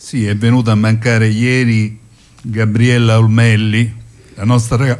Sì, è venuta a mancare ieri Gabriella Olmelli, la nostra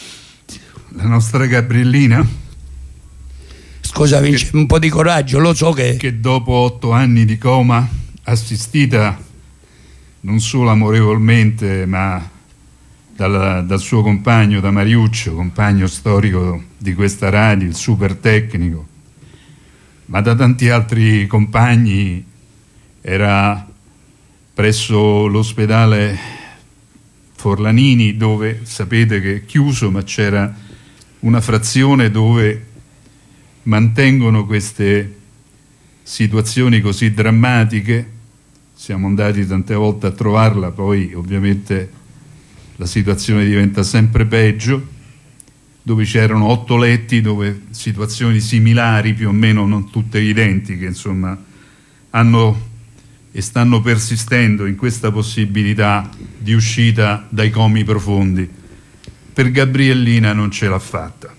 Gabriellina. Scusa Vince, un po' di coraggio, lo so che dopo 8 anni di coma, assistita non solo amorevolmente ma dal suo compagno, da Mariuccio, compagno storico di questa radio, il super tecnico, ma da tanti altri compagni, era presso l'ospedale Forlanini, dove sapete che è chiuso, ma c'era una frazione dove mantengono queste situazioni così drammatiche. Siamo andati tante volte a trovarla, poi ovviamente la situazione diventa sempre peggio, dove c'erano 8 letti, dove situazioni similari, più o meno non tutte identiche, insomma, hanno e stanno persistendo in questa possibilità di uscita dai comi profondi. Per Gabriellina non ce l'ha fatta.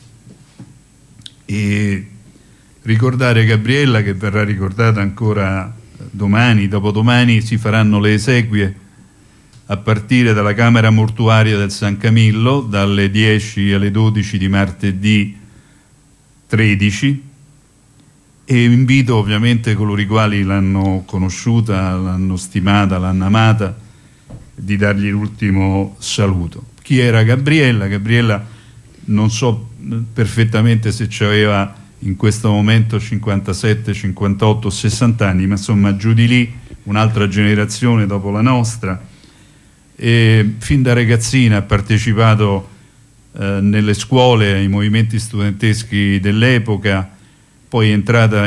E ricordare Gabriella, che verrà ricordata ancora domani, dopodomani si faranno le esequie a partire dalla camera mortuaria del San Camillo dalle 10 alle 12 di martedì 13, e invito ovviamente coloro i quali l'hanno conosciuta, l'hanno stimata, l'hanno amata, di dargli l'ultimo saluto. Chi era Gabriella? Gabriella non so perfettamente se ci aveva in questo momento 57, 58, 60 anni, ma insomma giù di lì, un'altra generazione dopo la nostra. E fin da ragazzina ha partecipato nelle scuole, ai movimenti studenteschi dell'epoca, poi è entrata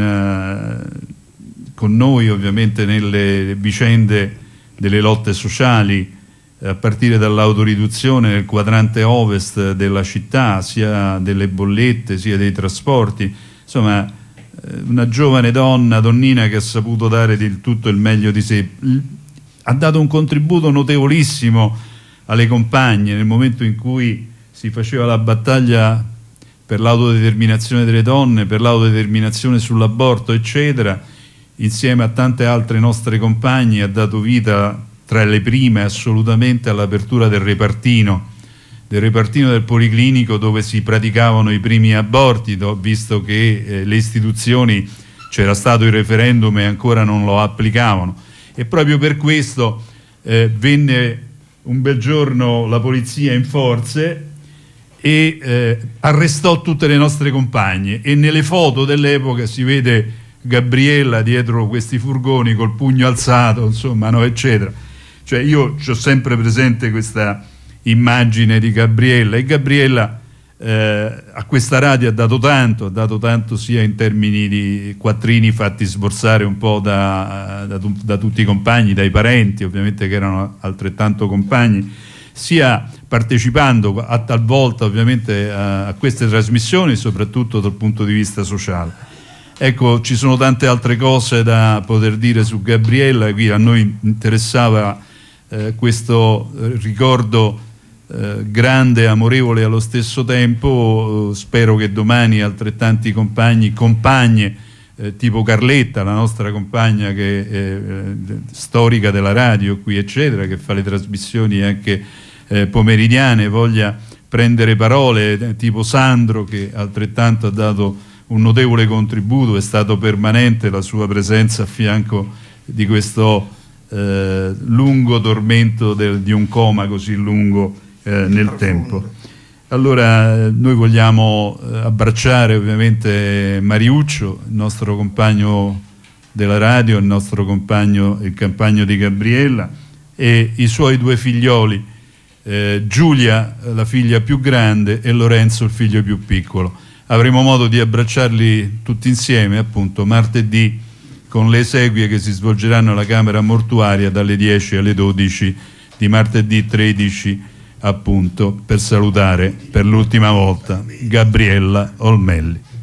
con noi ovviamente nelle vicende delle lotte sociali, a partire dall'autoriduzione nel quadrante ovest della città, sia delle bollette sia dei trasporti. Insomma, una giovane donnina che ha saputo dare del tutto il meglio di sé. Ha dato un contributo notevolissimo alle compagne nel momento in cui si faceva la battaglia per l'autodeterminazione delle donne, per l'autodeterminazione sull'aborto, eccetera. Insieme a tante altre nostre compagne ha dato vita, tra le prime assolutamente, all'apertura del repartino del Policlinico, dove si praticavano i primi aborti, visto che le istituzioni, c'era stato il referendum e ancora non lo applicavano. E proprio per questo venne un bel giorno la polizia in forze e arrestò tutte le nostre compagne, e nelle foto dell'epoca si vede Gabriella dietro questi furgoni col pugno alzato, insomma, no, eccetera. Cioè io ho sempre presente questa immagine di Gabriella, e Gabriella a questa radio ha dato tanto sia in termini di quattrini fatti sborsare un po' da tutti i compagni, dai parenti ovviamente che erano altrettanto compagni, sia partecipando a talvolta ovviamente a queste trasmissioni, soprattutto dal punto di vista sociale. Ecco, ci sono tante altre cose da poter dire su Gabriella. Qui a noi interessava questo ricordo grande e amorevole allo stesso tempo. Spero che domani altrettanti compagne tipo Carletta, la nostra compagna che è storica della radio qui eccetera, che fa le trasmissioni anche pomeridiane, voglia prendere parole, tipo Sandro, che altrettanto ha dato un notevole contributo, è stato permanente la sua presenza a fianco di questo lungo tormento di un coma così lungo nel tempo. Allora noi vogliamo abbracciare ovviamente Mariuccio, il nostro compagno della radio, il compagno di Gabriella, e i suoi 2 figlioli, Giulia, la figlia più grande, e Lorenzo, il figlio più piccolo. Avremo modo di abbracciarli tutti insieme appunto martedì, con le esequie che si svolgeranno alla camera mortuaria dalle 10 alle 12 di martedì 13, appunto, per salutare per l'ultima volta Gabriella Olmelli.